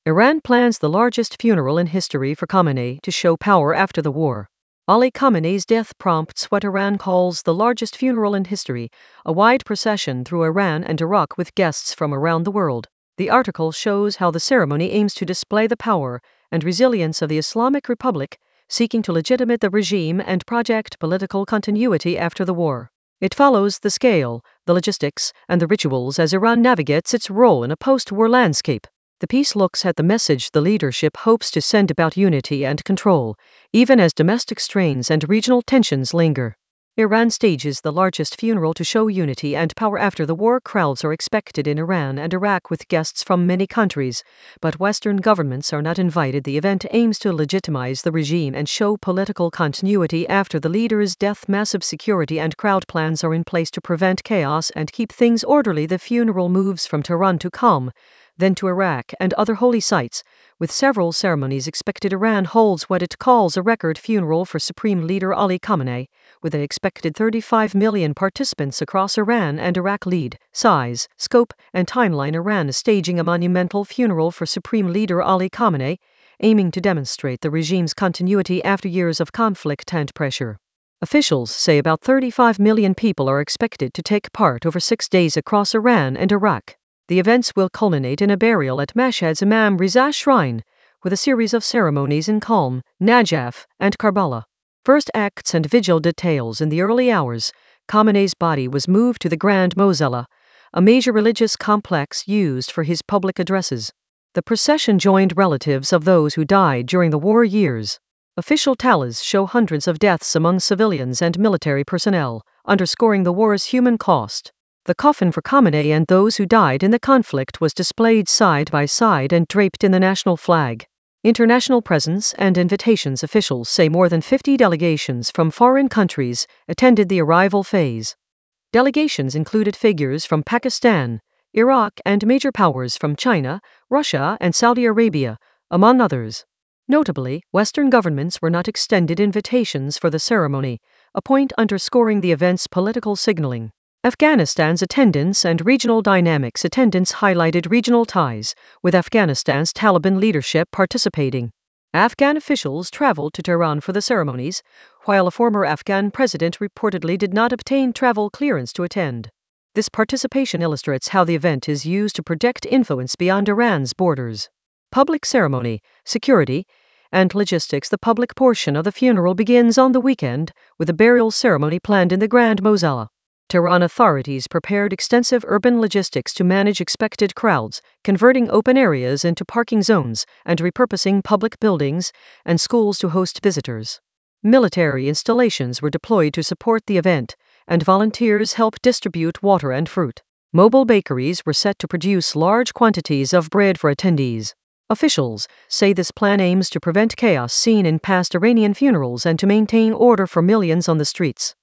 Iran plans the largest funeral in history for Khamenei to show power after the war. Ali Khamenei's death prompts what Iran calls the largest funeral in history, a wide procession through Iran and Iraq with guests from around the world. The article shows how the ceremony aims to display the power and resilience of the Islamic Republic, seeking to legitimate the regime and project political continuity after the war. It follows the scale, the logistics, and the rituals as Iran navigates its role in a post-war landscape. The piece looks at the message the leadership hopes to send about unity and control, even as domestic strains and regional tensions linger. Iran stages the largest funeral to show unity and power after the war. Crowds are expected in Iran and Iraq with guests from many countries, but Western governments are not invited. The event aims to legitimize the regime and show political continuity after the leader's death. Massive security and crowd plans are in place to prevent chaos and keep things orderly. The funeral moves from Tehran to Qom, then to Iraq and other holy sites, with several ceremonies expected. Iran holds what it calls a record funeral for Supreme Leader Ali Khamenei, with an expected 35 million participants across Iran and Iraq. Lead, size, scope, and timeline. Iran is staging a monumental funeral for Supreme Leader Ali Khamenei, aiming to demonstrate the regime's continuity after years of conflict and pressure. Officials say about 35 million people are expected to take part over 6 days across Iran and Iraq. The events will culminate in a burial at Mashhad's Imam Reza Shrine, with a series of ceremonies in Qom, Najaf, and Karbala. First acts and vigil details. In the early hours, Khamenei's body was moved to the Grand Mosalla, a major religious complex used for his public addresses. The procession joined relatives of those who died during the war years. Official tallies show hundreds of deaths among civilians and military personnel, underscoring the war's human cost. The coffin for Khamenei and those who died in the conflict was displayed side by side and draped in the national flag. International presence and invitations. Officials say more than 50 delegations from foreign countries attended the arrival phase. Delegations included figures from Pakistan, Iraq, and major powers from China, Russia, and Saudi Arabia, among others. Notably, Western governments were not extended invitations for the ceremony, a point underscoring the event's political signaling. Afghanistan's attendance and regional dynamics. Attendance highlighted regional ties, with Afghanistan's Taliban leadership participating. Afghan officials traveled to Tehran for the ceremonies, while a former Afghan president reportedly did not obtain travel clearance to attend. This participation illustrates how the event is used to project influence beyond Iran's borders. Public ceremony, security, and logistics. The public portion of the funeral begins on the weekend, with a burial ceremony planned in the Grand Mosalla. Tehran authorities prepared extensive urban logistics to manage expected crowds, converting open areas into parking zones and repurposing public buildings and schools to host visitors. Military installations were deployed to support the event, and volunteers helped distribute water and fruit. Mobile bakeries were set to produce large quantities of bread for attendees. Officials say this plan aims to prevent chaos seen in past Iranian funerals and to maintain order for millions on the streets.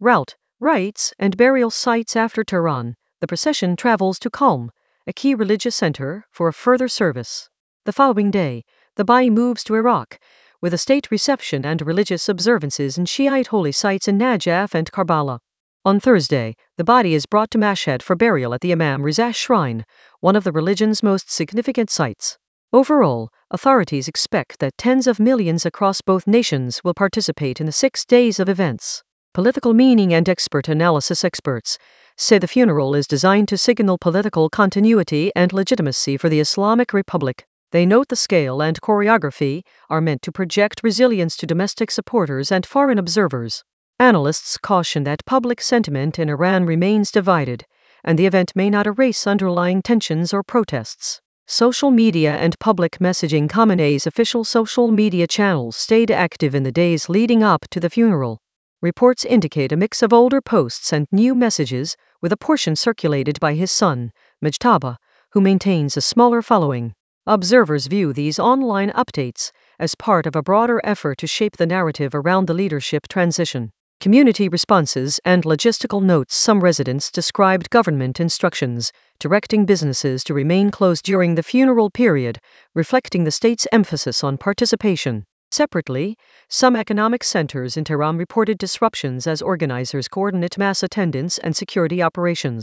Rites and burial sites. After Tehran, the procession travels to Qom, a key religious center, for a further service. The following day, the body moves to Iraq, with a state reception and religious observances in Shiite holy sites in Najaf and Karbala. On Thursday, the body is brought to Mashhad for burial at the Imam Reza Shrine, one of the religion's most significant sites. Overall, authorities expect that tens of millions across both nations will participate in the 6 days of events. Political meaning and expert analysis. Experts say the funeral is designed to signal political continuity and legitimacy for the Islamic Republic. They note the scale and choreography are meant to project resilience to domestic supporters and foreign observers. Analysts caution that public sentiment in Iran remains divided, and the event may not erase underlying tensions or protests. Social media and public messaging. Khamenei's official social media channels stayed active in the days leading up to the funeral. Reports indicate a mix of older posts and new messages, with a portion circulated by his son, Mujtaba, who maintains a smaller following. Observers view these online updates as part of a broader effort to shape the narrative around the leadership transition. Community responses and logistical notes. Some residents described government instructions directing businesses to remain closed during the funeral period, reflecting the state's emphasis on participation. Separately, some economic centers in Tehran reported disruptions as organizers coordinate mass attendance and security operations.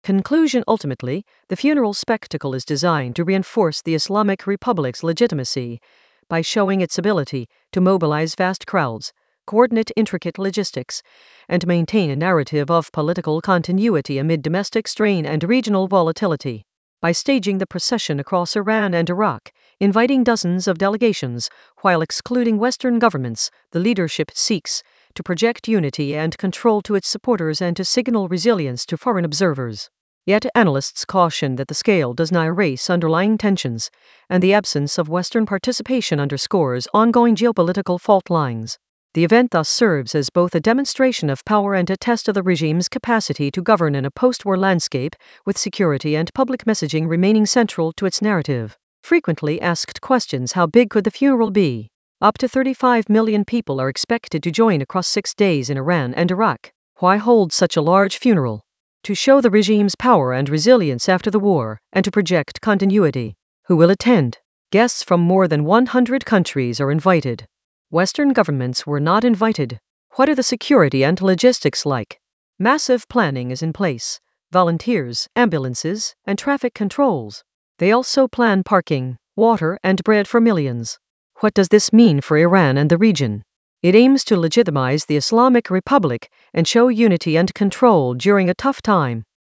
Conclusion: ultimately, the funeral spectacle is designed to reinforce the Islamic Republic's legitimacy by showing its ability to mobilize vast crowds, coordinate intricate logistics, and maintain a narrative of political continuity amid domestic strain and regional volatility. By staging the procession across Iran and Iraq, inviting dozens of delegations, while excluding Western governments, the leadership seeks to project unity and control to its supporters and to signal resilience to foreign observers. Yet analysts caution that the scale does not erase underlying tensions, and the absence of Western participation underscores ongoing geopolitical fault lines. The event thus serves as both a demonstration of power and a test of the regime's capacity to govern in a post-war landscape, with security and public messaging remaining central to its narrative. Frequently asked questions: how big could the funeral be? Up to 35 million people are expected to join across 6 days in Iran and Iraq. Why hold such a large funeral? To show the regime's power and resilience after the war, and to project continuity. Who will attend? Guests from more than 100 countries are invited. Western governments were not invited. What are the security and logistics like? Massive planning is in place: volunteers, ambulances, and traffic controls. They also plan parking, water, and bread for millions. What does this mean for Iran and the region? It aims to legitimize the Islamic Republic and show unity and control during a tough time.